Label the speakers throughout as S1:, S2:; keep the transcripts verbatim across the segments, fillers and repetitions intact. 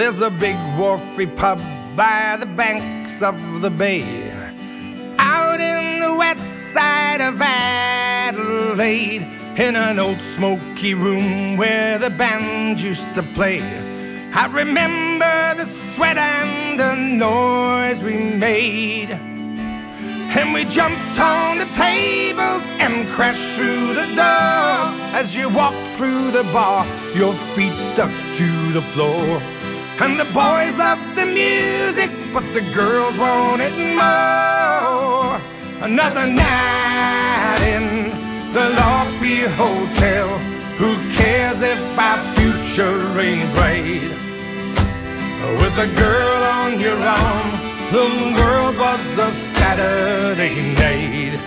S1: There's a big wharfy pub by the banks of the bay, out in the west side of Adelaide, in an old smoky room where the band used to play. I remember the sweat and the noise we made, and we jumped on the tables and crashed through the door. As you walked through the bar, your feet stuck to the floor. And the boys loved the music, but the girls wanted more. Another night in the Larkspur Hotel. Who cares if our future ain't bright? With a girl on your arm, the world was a Saturday night.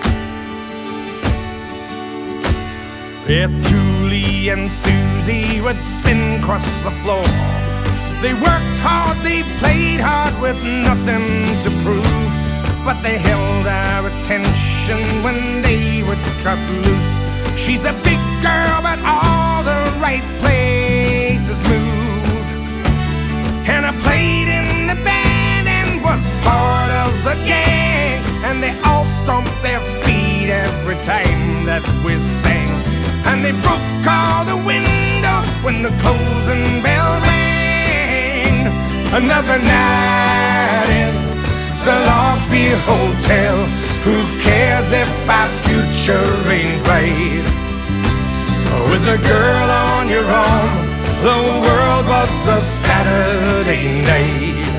S1: Yeah, Julie and Susie would spin across the floor. They worked hard, they played hard with nothing to prove, but they held our attention when they would cut loose. She's a big girl, but all the right places moved. And I played in the band and was part of the gang, and they all stomped their feet every time that we sang. And they broke all the windows when the closing bell rang. Another night in the Larkspur Hotel. Who cares if our future ain't bright? With a girl on your arm, the world was a Saturday night.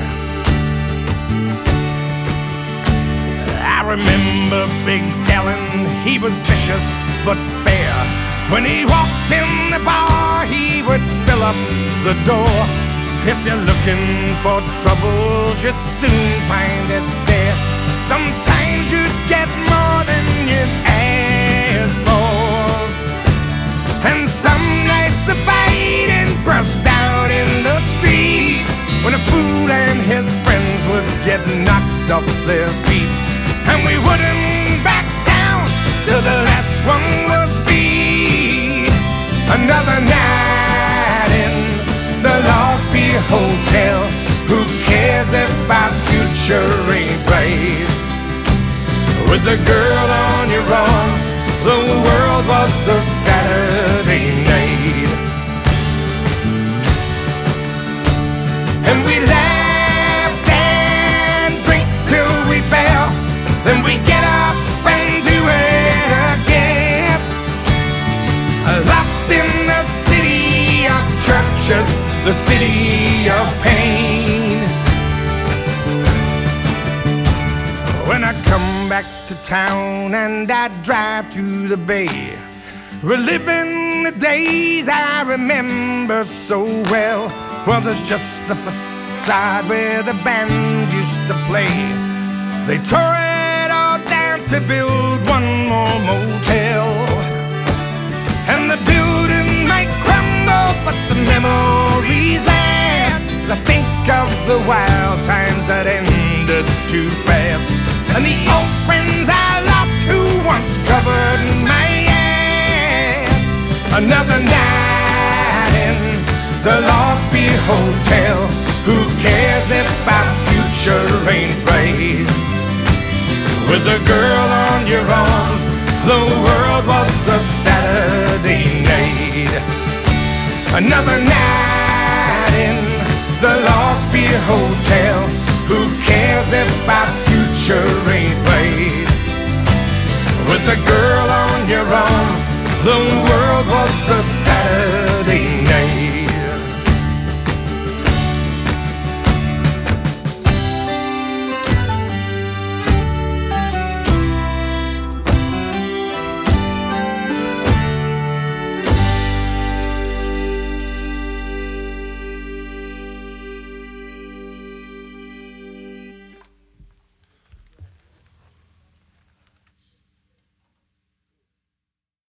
S1: I remember Big Alan, he was vicious but fair. When he walked in the bar, he would fill up the door. If you're looking for trouble, you'd soon find it there. Sometimes you'd get more than you'd asked for, and some nights the fighting burst out in the street, when a fool and his friends would get knocked off their feet. And we wouldn't back down till the last one was beat. Another night in the Larkspur Hotel. Who cares if our future ain't bright? With a girl on your arms, the world was a Saturday night. And we laughed and drink till we fell, then we get up and do it again. Lost in the city of churches, the city of pain. When I come back to town and I drive to the bay, reliving the days I remember so well. Well, there's just a facade where the band used to play. They tore it all down to build one more motel, and the building might crumble, but the memories last. I think of the wild times that ended too fast, and the old friends I lost who once covered my ass. Another night in the Larkspur Hotel. Who cares if our future ain't bright? With a girl on your arms, the world was a Saturday night. Another night in the Larkspur Hotel.